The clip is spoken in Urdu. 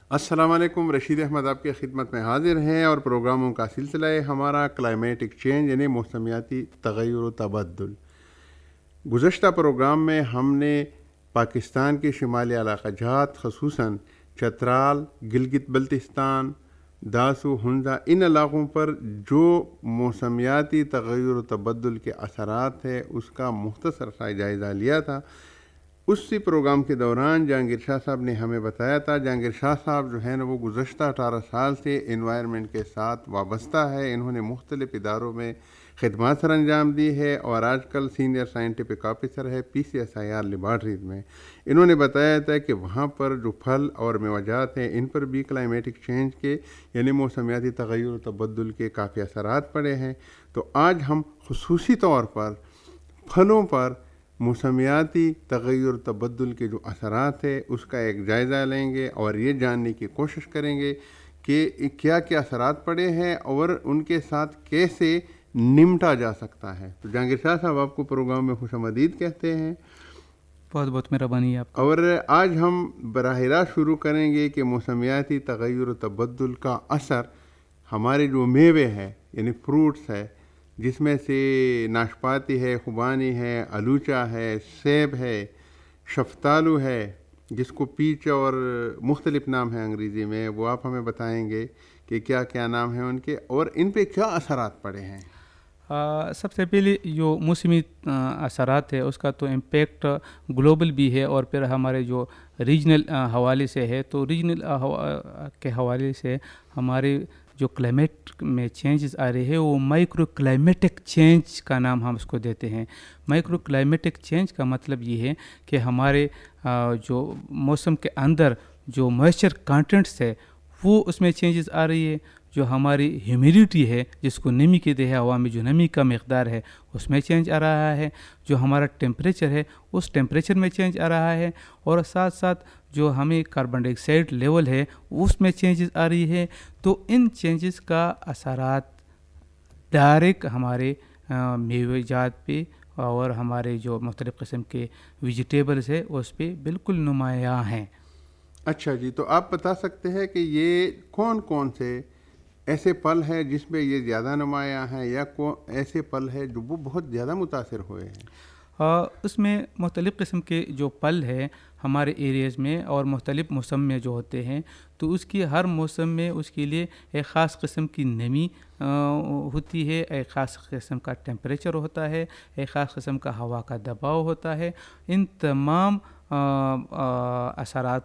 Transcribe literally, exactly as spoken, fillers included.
السلام علیکم، رشید احمد آپ کی خدمت میں حاضر ہیں اور پروگراموں کا سلسلہ ہے ہمارا کلائمیٹک چینج یعنی موسمیاتی تغیر و تبدل۔ گزشتہ پروگرام میں ہم نے پاکستان کے شمالی علاقہ جات خصوصاً چترال، گلگت بلتستان، داسو، ہنزا ان علاقوں پر جو موسمیاتی تغیر و تبدل کے اثرات ہیں اس کا مختصر سا جائزہ لیا تھا۔ اسی پروگرام کے دوران جہانگیر شاہ صاحب نے ہمیں بتایا تھا، جہانگیر شاہ صاحب جو ہے نا وہ گزشتہ اٹھارہ سال سے انوائرمنٹ کے ساتھ وابستہ ہے، انہوں نے مختلف اداروں میں خدمات سر انجام دی ہے اور آج کل سینئر سائنٹیفک آفیسر ہے P C S I R laboratories میں۔ انہوں نے بتایا تھا کہ وہاں پر جو پھل اور میوجات ہیں ان پر بھی کلائمیٹک چینج کے یعنی موسمیاتی تغیر و تبدل کے کافی اثرات پڑے ہیں۔ تو آج ہم خصوصی طور پر پھلوں پر موسمیاتی تغیر و تبدل کے جو اثرات ہیں اس کا ایک جائزہ لیں گے اور یہ جاننے کی کوشش کریں گے کہ کیا کیا اثرات پڑے ہیں اور ان کے ساتھ کیسے نمٹا جا سکتا ہے۔ تو جہانگیر شاہ صاحب آپ کو پروگرام میں خوش آمدید کہتے ہیں۔ بہت بہت مہربانی آپ۔ اور آج ہم براہ راست شروع کریں گے کہ موسمیاتی تغیر و تبدل کا اثر ہمارے جو میوے ہیں یعنی فروٹس ہے، جس میں سے ناشپاتی ہے، خوبانی ہے، الوچا ہے، سیب ہے، شفتالو ہے جس کو پیچ اور مختلف نام ہیں انگریزی میں، وہ آپ ہمیں بتائیں گے کہ کیا کیا نام ہیں ان کے اور ان پہ کیا اثرات پڑے ہیں۔ آ, سب سے پہلے جو موسمی اثرات ہے اس کا تو امپیکٹ گلوبل بھی ہے اور پھر ہمارے جو ریجنل حوالے سے ہے، تو ریجنل کے حوالے سے ہمارے جو کلائمیٹ میں چینجز آ رہے ہیں وہ مائکرو کلائمیٹک چینج کا نام ہم اس کو دیتے ہیں۔ مائکرو کلائمیٹک چینج کا مطلب یہ ہے کہ ہمارے جو موسم کے اندر جو موئسچر کانٹینٹس ہے وہ اس میں چینجز آ رہی ہے، جو ہماری ہیومیڈیٹی ہے جس کو نمی کہتے ہیں، ہوا میں جو نمی کا مقدار ہے اس میں چینج آ رہا ہے، جو ہمارا ٹیمپریچر ہے اس ٹیمپریچر میں چینج آ رہا ہے، اور ساتھ ساتھ جو ہمیں کاربن ڈائی آکسائڈ لیول ہے اس میں چینجز آ رہی ہے۔ تو ان چینجز کا اثرات ڈائریکٹ ہمارے میوے جات پہ اور ہمارے جو مختلف قسم کے ویجیٹیبلز ہے اس پہ بالکل نمایاں ہیں۔ اچھا جی، تو آپ بتا سکتے ہیں کہ یہ کون کون سے ایسے پل ہیں جس میں یہ زیادہ نمایاں ہیں یا ایسے پل ہیں جو وہ بہت زیادہ متاثر ہوئے ہیں؟ اس میں مختلف قسم کے جو پل ہیں ہمارے ایریاز میں اور مختلف موسم میں جو ہوتے ہیں، تو اس کی ہر موسم میں اس کے لیے ایک خاص قسم کی نمی ہوتی ہے، ایک خاص قسم کا ٹیمپریچر ہوتا ہے، ایک خاص قسم کا ہوا کا دباؤ ہوتا ہے۔ ان تمام اثرات